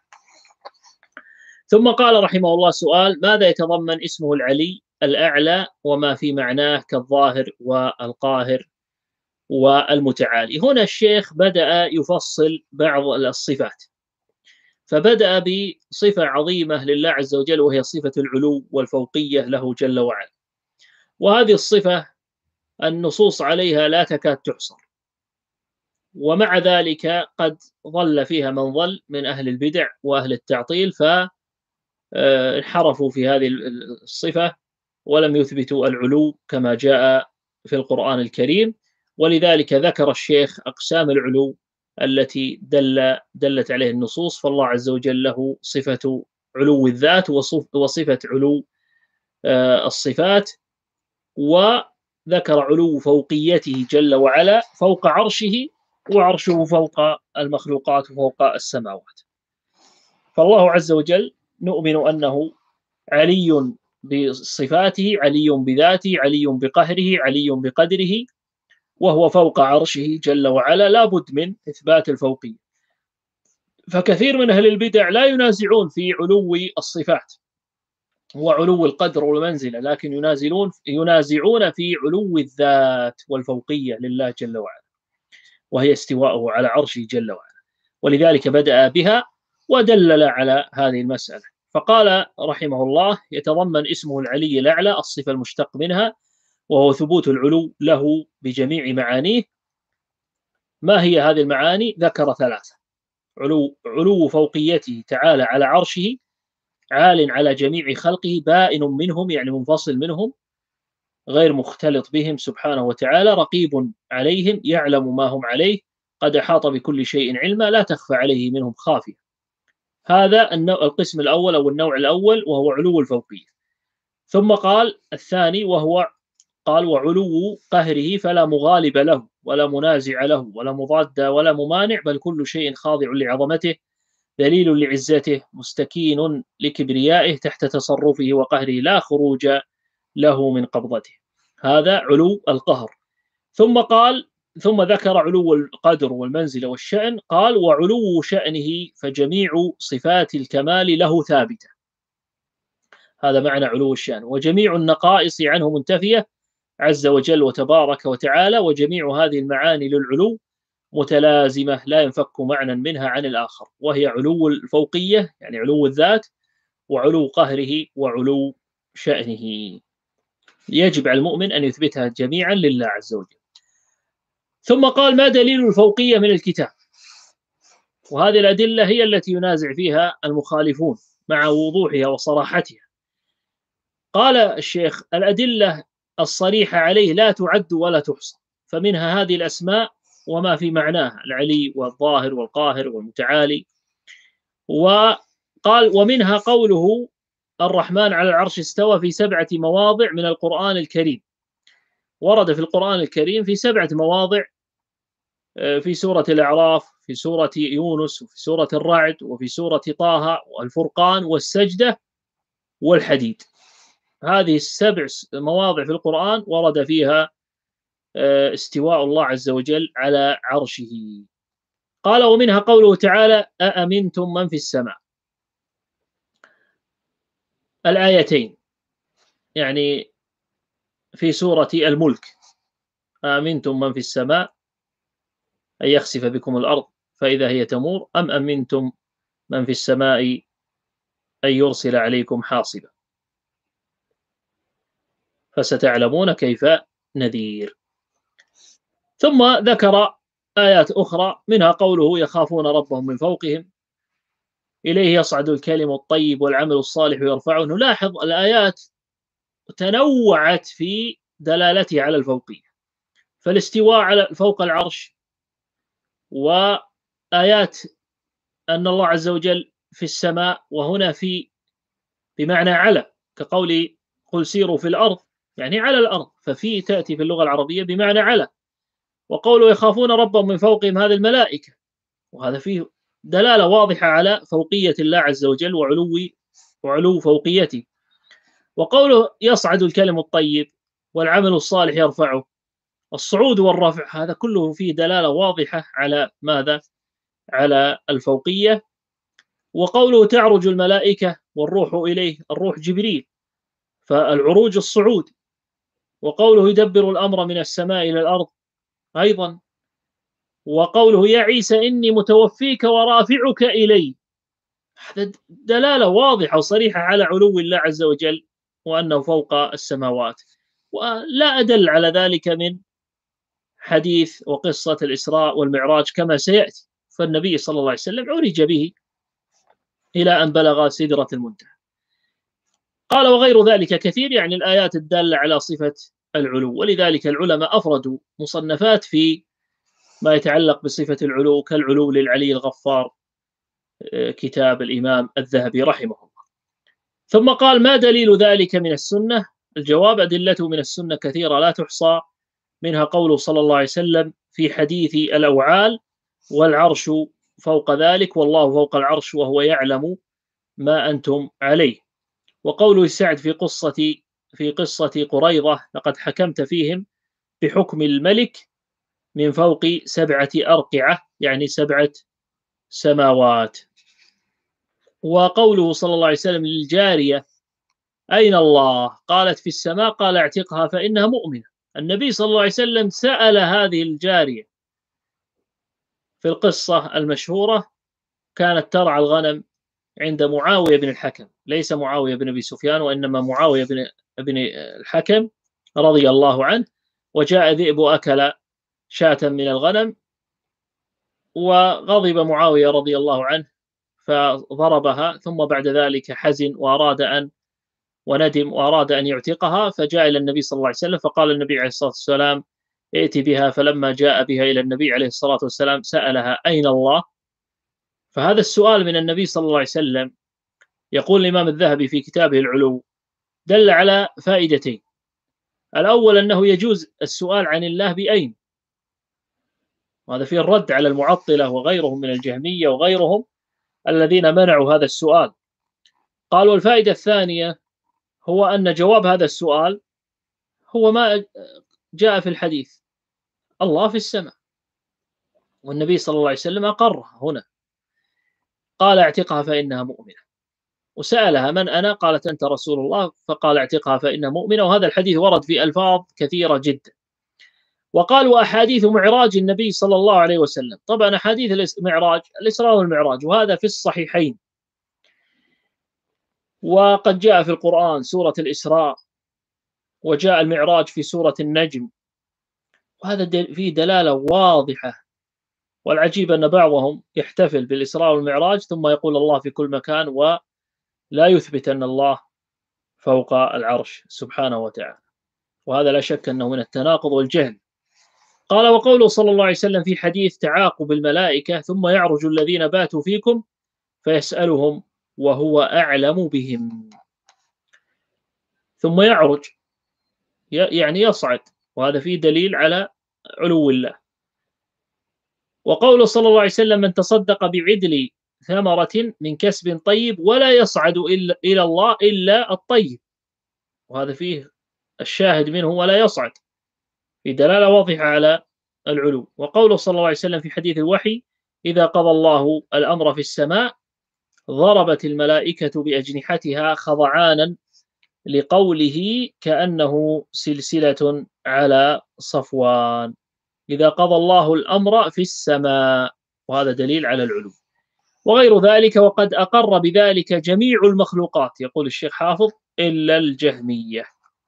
ثم قال رحمه الله: سؤال: ماذا يتضمن اسمه العلي الأعلى وما في معناه كالظاهر والقاهر والمتعالي؟ هنا الشيخ بدأ يفصل بعض الصفات، فبدأ بصفة عظيمة لله عز وجل، وهي صفة العلو والفوقية له جل وعلا. وهذه الصفة النصوص عليها لا تكاد تحصر، ومع ذلك قد ظل فيها من ظل من أهل البدع وأهل التعطيل فانحرفوا في هذه الصفة ولم يثبتوا العلو كما جاء في القرآن الكريم. ولذلك ذكر الشيخ أقسام العلو التي دل دلت عليه النصوص، فالله عز وجل له صفة علو الذات وصفة علو الصفات، وذكر علو فوقيته جل وعلا فوق عرشه، وعرشه فوق المخلوقات وفوق السماوات. فالله عز وجل نؤمن أنه علي بصفاته، علي بذاته، علي بقهره، علي بقدره، وهو فوق عرشه جل وعلا، لا بد من إثبات الفوقية. فكثير من أهل البدع لا ينازعون في علو الصفات وعلو القدر والمنزلة، لكن ينازلون ينازعون في علو الذات والفوقية لله جل وعلا، وهي استواءه على عرشه جل وعلا، ولذلك بدأ بها ودلل على هذه المسألة. فقال رحمه الله: يتضمن اسمه العلي الأعلى الصفة المشتق منها، وهو ثبوت العلو له بجميع معانيه. ما هي هذه المعاني؟ ذكر ثلاثة: علو علو فوقيته تعالى على عرشه، عال على جميع خلقه، بائن منهم يعني منفصل منهم غير مختلط بهم سبحانه وتعالى، رقيب عليهم يعلم ما هم عليه، قد أحاط بكل شيء علما، لا تخفى عليه منهم خافية. هذا القسم الأول أو النوع الأول، وهو علو الفوقية. ثم قال الثاني، وهو قال: وعلو قهره فلا مغالب له ولا منازع له ولا مضاد ولا ممانع، بل كل شيء خاضع لعظمته ذليل لعزته مستكين لكبريائه تحت تصرفه وقهره، لا خروج له من قبضته. هذا علو القهر. ثم قال ثم ذكر علو القدر والمنزلة والشأن، قال: وعلو شأنه فجميع صفات الكمال له ثابتة. هذا معنى علو الشأن. وجميع النقائص عنه منتفية عز وجل وتبارك وتعالى، وجميع هذه المعاني للعلو متلازمة لا ينفك معنى منها عن الآخر، وهي علو الفوقية يعني علو الذات، وعلو قهره، وعلو شأنه. يجب على المؤمن أن يثبتها جميعا لله عز وجل. ثم قال: ما دليل الفوقية من الكتاب؟ وهذه الأدلة هي التي ينازع فيها المخالفون مع وضوحها وصراحتها. قال الشيخ: الأدلة الصريحة عليه لا تعد ولا تحصى، فمنها هذه الأسماء وما في معناها: العلي والظاهر والقاهر والمتعالي. وقال: ومنها قوله الرحمن على العرش استوى في سبعة مواضع من القرآن الكريم. ورد في القرآن الكريم في سبعة مواضع، في سورة الأعراف، في سورة يونس، وفي سورة الرعد، وفي سورة طه والفرقان والسجدة والحديد. هذه السبع مواضع في القرآن ورد فيها استواء الله عز وجل على عرشه. قال: ومنها قوله تعالى: أأمنتم من في السماء. الآيتين يعني في سورة الملك: أأمنتم من في السماء أن يخسف بكم الأرض فإذا هي تمور، أم أمنتم من في السماء أن يرسل عليكم حاصبا فستعلمون كيف نذير. ثم ذكر آيات أخرى، منها قوله: يخافون ربهم من فوقهم، إليه يصعد الكلم الطيب والعمل الصالح يرفعه. نلاحظ الآيات تنوعت في دلالتها على الفوقية، فالاستواء على فوق العرش، وآيات أن الله عز وجل في السماء، وهنا في بمعنى على، كقول: قل سيروا في الأرض يعني على الأرض، ففي تأتي في اللغة العربية بمعنى على. وقوله: يخافون ربهم من فوقهم، هذا الملائكة، وهذا فيه دلالة واضحة على فوقية الله عز وجل وعلو وعلو فوقيته. وقوله: يصعد الكلم الطيب والعمل الصالح يرفعه، الصعود والرفع هذا كله فيه دلالة واضحة على ماذا؟ على الفوقية. وقوله: تعرج الملائكة والروح إليه، الروح جبريل، فالعروج الصعود. وقوله: يدبر الأمر من السماء إلى الأرض أيضا. وقوله: يا عيسى إني متوفيك ورافعك إلي، هذا دلالة واضحة وصريحة على علو الله عز وجل وأنه فوق السماوات. ولا أدل على ذلك من حديث وقصة الإسراء والمعراج كما سيأتي. فالنبي صلى الله عليه وسلم عرج به إلى أن بلغ سدرة المنتهى. قال وغير ذلك كثير، يعني الآيات الدالة على صفة العلو، ولذلك العلماء أفردوا مصنفات في ما يتعلق بصفة العلو، كالعلو للعلي الغفار، كتاب الإمام الذهبي رحمه الله. ثم قال ما دليل ذلك من السنة؟ الجواب أدلته من السنة كثيرة لا تحصى، منها قوله صلى الله عليه وسلم في حديث الأوعال: والعرش فوق ذلك والله فوق العرش وهو يعلم ما أنتم عليه. وقوله سعد في قصة في قصة قريظة: لقد حكمت فيهم بحكم الملك من فوق سبعة أرقعة، يعني سبعة سماوات. وقوله صلى الله عليه وسلم للجارية: أين الله؟ قالت في السماء، قال اعتقها فإنها مؤمنة. النبي صلى الله عليه وسلم سأل هذه الجارية في القصة المشهورة، كانت ترعى الغنم عند معاوية بن الحكم، ليس معاوية بن أبي سفيان وإنما معاوية بن بن الحكم رضي الله عنه. وجاء ذئب أكل شاة من الغنم، وغضب معاوية رضي الله عنه فضربها، ثم بعد ذلك حزن وأراد أن وندم وأراد أن يعتقها، فجاء إلى النبي صلى الله عليه وسلم، فقال النبي عليه الصلاة والسلام: ائت بها. فلما جاء بها إلى النبي عليه الصلاة والسلام سألها: أين الله؟ فهذا السؤال من النبي صلى الله عليه وسلم، يقول الإمام الذهبي في كتابه العلو، دل على فائدتين. الأول أنه يجوز السؤال عن الله بأين، وهذا فيه الرد على المعطلة وغيرهم من الجهمية وغيرهم الذين منعوا هذا السؤال. قال والفائدة الثانية هو أن جواب هذا السؤال هو ما جاء في الحديث: الله في السماء، والنبي صلى الله عليه وسلم أقرها هنا، قال اعتقها فإنها مؤمنة. وسألها: من أنا؟ قالت أنت رسول الله، فقال اعتقها فإنها مؤمنة. وهذا الحديث ورد في ألفاظ كثيرة جدا. وقال وأحاديث معراج النبي صلى الله عليه وسلم، طبعا أحاديث المعراج الإسراء والمعراج، وهذا في الصحيحين، وقد جاء في القرآن سورة الإسراء، وجاء المعراج في سورة النجم، وهذا فيه دلالة واضحة. والعجيب أن بعضهم يحتفل بالإسراء والمعراج ثم يقول الله في كل مكان، ولا يثبت أن الله فوق العرش سبحانه وتعالى، وهذا لا شك أنه من التناقض والجهل. قال وقوله صلى الله عليه وسلم في حديث تعاقب الملائكة: ثم يعرج الذين باتوا فيكم فيسألهم وهو أعلم بهم. ثم يعرج يعني يصعد، وهذا فيه دليل على علو الله. وقوله صلى الله عليه وسلم: من تصدق بعدل ثمرة من كسب طيب ولا يصعد إلا إلى الله إلا الطيب، وهذا فيه الشاهد منه ولا يصعد، في دلالة واضحة على العلو. وقوله صلى الله عليه وسلم في حديث الوحي: إذا قضى الله الأمر في السماء ضربت الملائكة بأجنحتها خضعانا، لقوله كأنه سلسلة على صفوان. إذا قضى الله الأمر في السماء، وهذا دليل على العلو. وغير ذلك، وقد أقر بذلك جميع المخلوقات، يقول الشيخ حافظ، إلا الجهمية.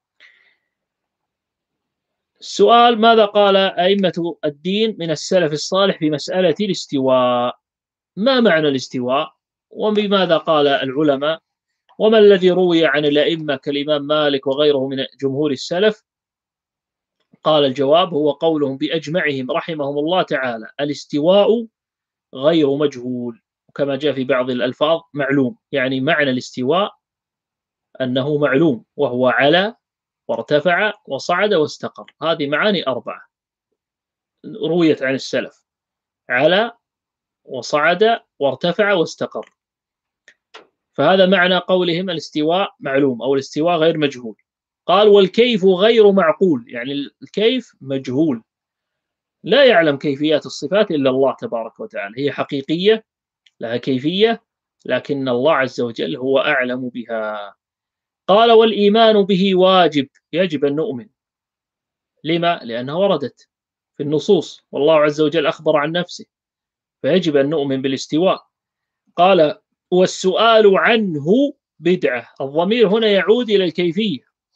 السؤال: ماذا قال أئمة الدين من السلف الصالح في مسألة الاستواء؟ ما معنى الاستواء؟ وبماذا قال العلماء؟ وما الذي روي عن الأئمة كالإمام مالك وغيره من جمهور السلف؟ قال الجواب هو قولهم بأجمعهم رحمهم الله تعالى: الاستواء غير مجهول، وكما جاء في بعض الألفاظ معلوم، يعني معنى الاستواء أنه معلوم، وهو على وارتفع وصعد واستقر. هذه معاني أربعة رويت عن السلف: على وصعد وارتفع واستقر. فهذا معنى قولهم الاستواء معلوم أو الاستواء غير مجهول. قال والكيف غير معقول، يعني الكيف مجهول، لا يعلم كيفيات الصفات إلا الله تبارك وتعالى، هي حقيقية لها كيفية، لكن الله عز وجل هو أعلم بها. قال والإيمان به واجب، يجب أن نؤمن. لما؟ لأنها وردت في النصوص، والله عز وجل أخبر عن نفسه، فيجب أن نؤمن بالاستواء. قال والسؤال عنه بدعة، الضمير هنا يعود إلى الكيفية،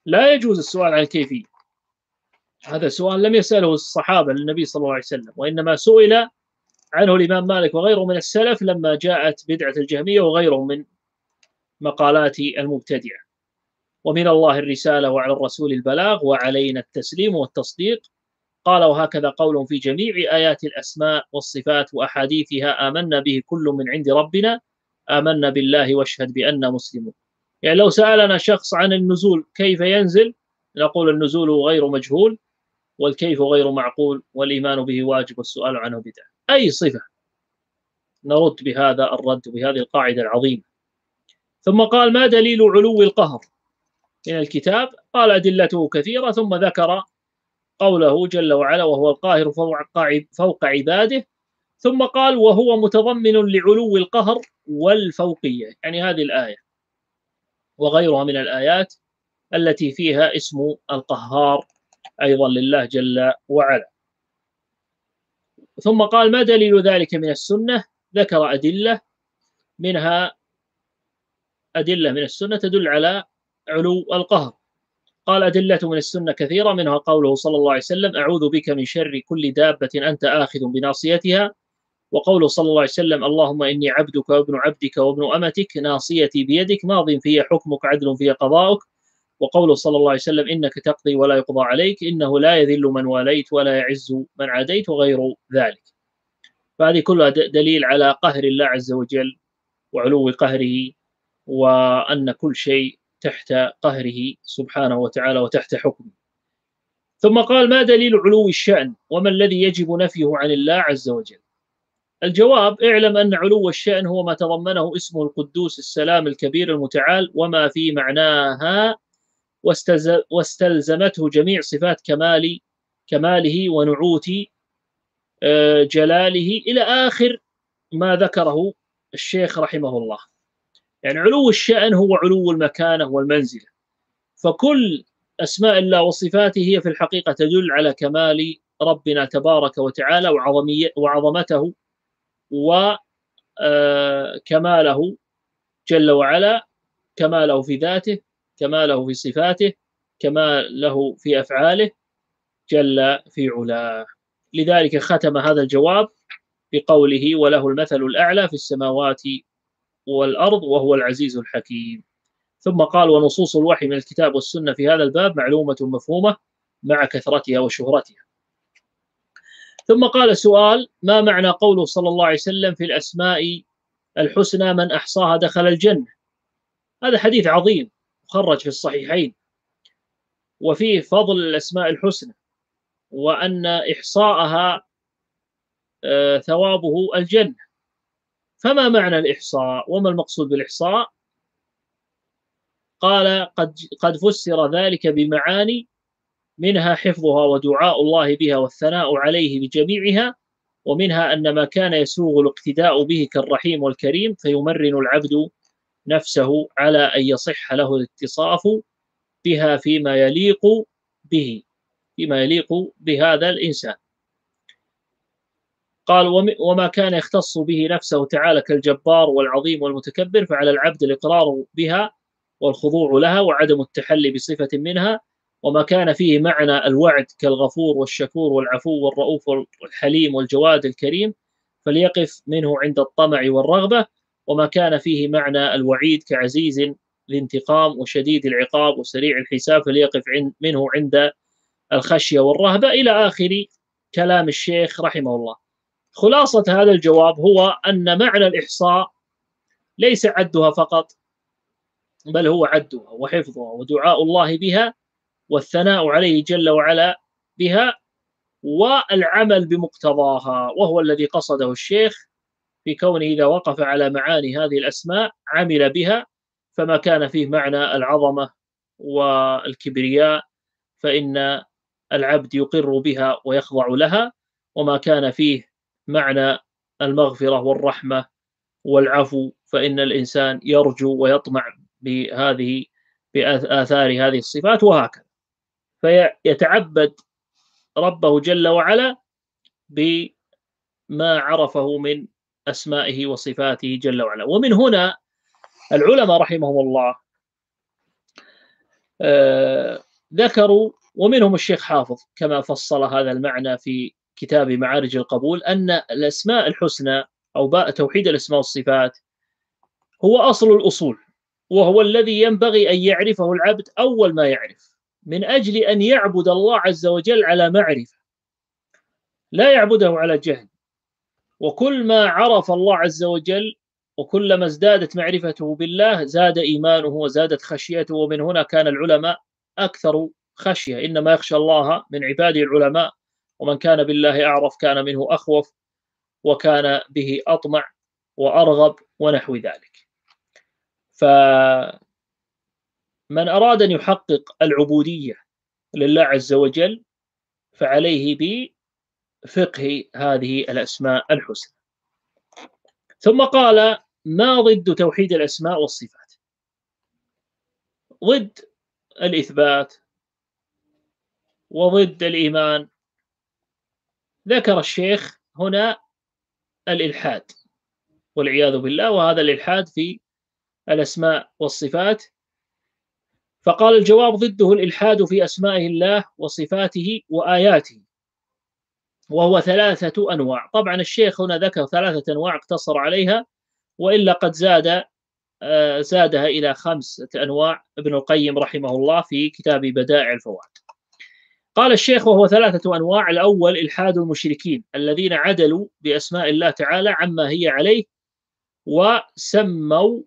لا يجوز السؤال عن الكيفية. هذا سؤال لم يسأله الصحابة للنبي صلى الله عليه وسلم، وإنما سئل عنه الإمام مالك وغيره من السلف لما جاءت بدعة الجهمية وغيرهم من مقالات المبتدعة. ومن الله الرسالة وعلى الرسول البلاغ وعلينا التسليم والتصديق. قال وهكذا قول في جميع آيات الأسماء والصفات وأحاديثها آمنا به كل من عند ربنا آمنا بالله واشهد بأننا مسلمون. يعني لو سألنا شخص عن النزول كيف ينزل، نقول النزول غير مجهول والكيف غير معقول والإيمان به واجب والسؤال عنه بدعة. أي صفة نرد بهذا الرد بهذه القاعدة العظيمة. ثم قال ما دليل علو القهر من الكتاب؟ قال أدلته كثيرة، ثم ذكر قوله جل وعلا وهو القاهر فوق عباده، ثم قال وهو متضمن لعلو القهر والفوقية، يعني هذه الآية وغيرها من الآيات التي فيها اسم القهار أيضا لله جل وعلا. ثم قال ما دليل ذلك من السنة؟ ذكر أدلة، منها أدلة من السنة تدل على علو القهر. قال أدلة من السنة كثيرة، منها قوله صلى الله عليه وسلم أعوذ بك من شر كل دابة أنت آخذ بناصيتها، وقوله صلى الله عليه وسلم اللهم إني عبدك وابن عبدك وابن أمتك ناصيتي بيدك ماض في حكمك عدل في قضاؤك، وقوله صلى الله عليه وسلم إنك تقضي ولا يقضى عليك إنه لا يذل من واليت ولا يعز من عاديت وغير ذلك. فهذه كلها دليل على قهر الله عز وجل وعلو قهره، وأن كل شيء تحت قهره سبحانه وتعالى وتحت حكمه. ثم قال ما دليل علو الشأن وما الذي يجب نفيه عن الله عز وجل؟ الجواب اعلم أن علو الشأن هو ما تضمنه اسمه القدوس السلام الكبير المتعال وما في معناها واستلزمته جميع صفات كمال كماله ونعوت جلاله إلى آخر ما ذكره الشيخ رحمه الله. يعني علو الشأن هو علو المكانة والمنزلة، فكل أسماء الله وصفاته هي في الحقيقة تدل على كمال ربنا تبارك وتعالى وعظمته وكماله جل وعلا، كماله في ذاته، كماله في صفاته، كماله في أفعاله جل في علاه. لذلك ختم هذا الجواب بقوله وله المثل الأعلى في السماوات والأرض وهو العزيز الحكيم. ثم قال ونصوص الوحي من الكتاب والسنة في هذا الباب معلومة مفهومة مع كثرتها وشهرتها. ثم قال سؤال ما معنى قوله صلى الله عليه وسلم في الأسماء الحسنى من أحصاها دخل الجنة؟ هذا حديث عظيم مخرج في الصحيحين وفيه فضل الأسماء الحسنى وأن إحصاءها ثوابه الجنة. فما معنى الإحصاء وما المقصود بالإحصاء؟ قال قد قد فسر ذلك بمعاني منها حفظها ودعاء الله بها والثناء عليه بجميعها، ومنها أن ما كان يسوغ الاقتداء به كالرحيم والكريم فيمرن العبد نفسه على أن يصح له الاتصاف بها فيما يليق به فيما يليق بهذا الإنسان. قال وما كان يختص به نفسه تعالى كالجبار والعظيم والمتكبر فعلى العبد الإقرار بها والخضوع لها وعدم التحلي بصفة منها. وما كان فيه معنى الوعد كالغفور والشكور والعفو والرؤوف والحليم والجواد الكريم فليقف منه عند الطمع والرغبة. وما كان فيه معنى الوعيد كعزيز الانتقام وشديد العقاب وسريع الحساب فليقف منه عند الخشية والرهبة إلى آخر كلام الشيخ رحمه الله. خلاصة هذا الجواب هو أن معنى الإحصاء ليس عدها فقط، بل هو عدها وحفظها ودعاء الله بها والثناء عليه جل وعلا بها والعمل بمقتضاها، وهو الذي قصده الشيخ في كونه إذا وقف على معاني هذه الأسماء عمل بها. فما كان فيه معنى العظمة والكبرياء فإن العبد يقر بها ويخضع لها، وما كان فيه معنى المغفرة والرحمة والعفو فإن الإنسان يرجو ويطمع بهذه بآثار هذه الصفات، وهكذا فيتعبد ربه جل وعلا بما عرفه من أسمائه وصفاته جل وعلا. ومن هنا العلماء رحمهم الله آه ذكروا، ومنهم الشيخ حافظ كما فصل هذا المعنى في كتاب معارج القبول، أن الأسماء الحسنى أو توحيد الأسماء والصفات هو أصل الأصول، وهو الذي ينبغي أن يعرفه العبد أول ما يعرف، من أجل أن يعبد الله عز وجل على معرفة، لا يعبده على جهل. وكل ما عرف الله عز وجل وكلما ازدادت معرفته بالله زاد إيمانه وزادت خشيته. ومن هنا كان العلماء أكثر خشية، إنما يخشى الله من عباده العلماء، ومن كان بالله أعرف كان منه أخوف، وكان به أطمع وأرغب ونحو ذلك. فمن أراد أن يحقق العبودية لله عز وجل فعليه بفقه هذه الأسماء الحسنى. ثم قال: ما ضد توحيد الأسماء والصفات؟ ضد الإثبات وضد الإيمان. ذكر الشيخ هنا الإلحاد والعياذ بالله، وهذا الإلحاد في الأسماء والصفات. فقال: الجواب: ضده الإلحاد في أسماء الله وصفاته وآياته، وهو ثلاثة أنواع. طبعا الشيخ هنا ذكر ثلاثة أنواع اقتصر عليها، وإلا قد زاد زادها إلى خمسة أنواع ابن القيم رحمه الله في كتاب بدائع الفوائد. قال الشيخ: وهو ثلاثة أنواع. الأول إلحاد المشركين الذين عدلوا بأسماء الله تعالى عما هي عليه، وسموا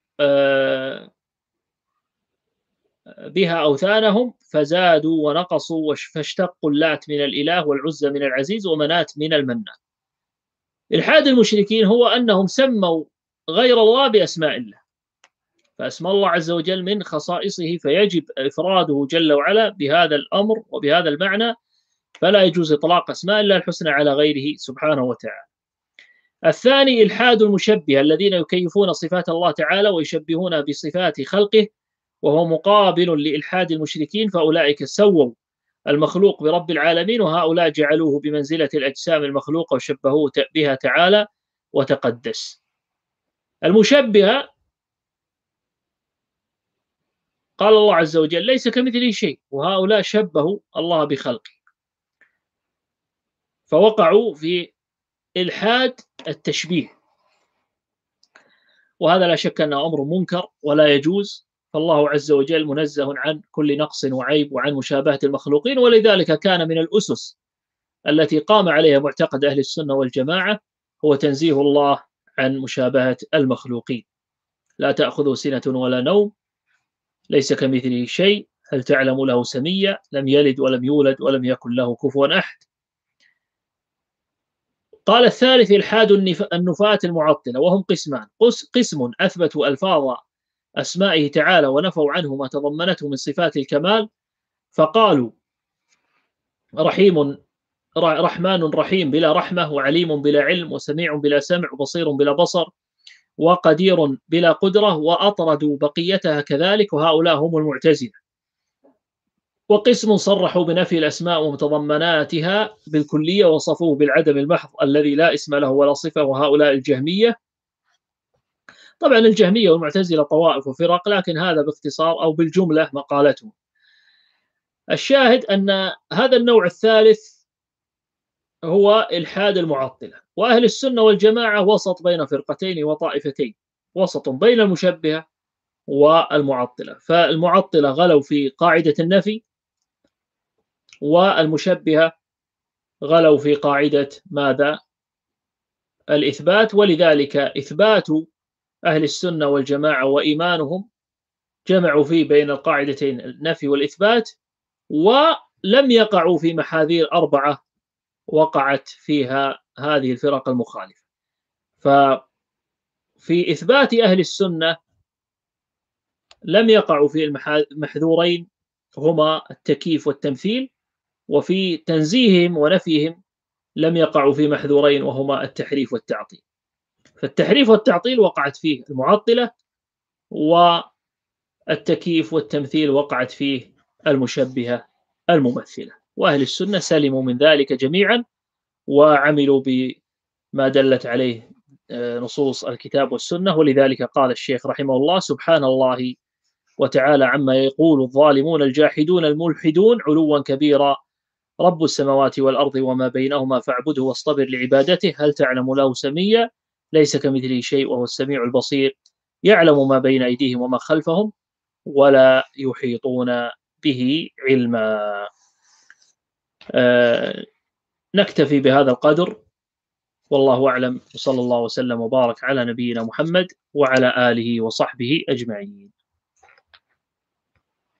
بها أوثانهم فزادوا ونقصوا، فاشتقوا اللات من الإله والعزى من العزيز ومنات من المنان. إلحاد المشركين هو أنهم سموا غير الله بأسماء الله، فأسماء الله عز وجل من خصائصه، فيجب إفراده جل وعلا بهذا الأمر وبهذا المعنى، فلا يجوز إطلاق أسماء الله الحسنى على غيره سبحانه وتعالى. الثاني إلحاد المشبهة الذين يكيفون صفات الله تعالى ويشبهونها بصفات خلقه، وهو مقابل لإلحاد المشركين، فأولئك سووا المخلوق برب العالمين، وهؤلاء جعلوه بمنزلة الأجسام المخلوقة وشبهوه بها تعالى وتقدس. المشبهة قال الله عز وجل: ليس كمثله شيء، وهؤلاء شبهوا الله بخلقه، فوقعوا في إلحاد التشبيه، وهذا لا شك أنه أمر منكر ولا يجوز، فالله عز وجل منزه عن كل نقص وعيب وعن مشابهة المخلوقين. ولذلك كان من الأسس التي قام عليها معتقد أهل السنة والجماعة هو تنزيه الله عن مشابهة المخلوقين. لا تأخذه سنة ولا نوم، ليس كمثله شيء، هل تعلم له سميا، لم يلد ولم يولد ولم يكن له كفوا أحد. قال الثالث إلحاد النفاة المعطلة، وهم قسمان: قسم أثبتوا ألفاظ أسمائه تعالى ونفوا عنه ما تضمنته من صفات الكمال، فقالوا رحيم رحمن رحيم بلا رحمة، وعليم بلا علم، وسميع بلا سمع، وبصير بلا بصر، وقدير بلا قدرة، وأطردوا بقيتها كذلك، وهؤلاء هم المعتزلة. وقسم صرحوا بنفي الأسماء ومتضمناتها بالكلية، وصفوه بالعدم المحض الذي لا اسم له ولا صفة، وهؤلاء الجهمية. طبعا الجهمية والمعتزلة طوائف وفرق، لكن هذا باختصار أو بالجملة مقالتهم. الشاهد أن هذا النوع الثالث هو إلحاد المعطلة، وأهل السنة والجماعة وسط بين فرقتين وطائفتين، وسط بين المشبهة والمعطلة. فالمعطلة غلوا في قاعدة النفي، والمشبهة غلوا في قاعدة ماذا؟ الإثبات. ولذلك إثبات أهل السنة والجماعة وإيمانهم جمعوا فيه بين القاعدتين النفي والإثبات، ولم يقعوا في محاذير أربعة وقعت فيها هذه الفرق المخالفة. ففي إثبات أهل السنة لم يقعوا في المحذورين هما التكييف والتمثيل، وفي تنزيههم ونفيهم لم يقعوا في محذورين وهما التحريف والتعطيل. فالتحريف والتعطيل وقعت فيه المعطلة، والتكييف والتمثيل وقعت فيه المشبهة الممثلة. وأهل السنة سلموا من ذلك جميعا، وعملوا بما دلت عليه نصوص الكتاب والسنة. ولذلك قال الشيخ رحمه الله: سبحان الله وتعالى عما يقول الظالمون الجاحدون الملحدون علوا كبيرا. رب السماوات والأرض وما بينهما فاعبده واصطبر لعبادته هل تعلم له سميا ليس كمثله شيء وهو السميع البصير. يعلم ما بين أيديهم وما خلفهم ولا يحيطون به علما. آه نكتفي بهذا القدر والله أعلم، وصلى الله وسلم وبارك على نبينا محمد وعلى آله وصحبه أجمعين.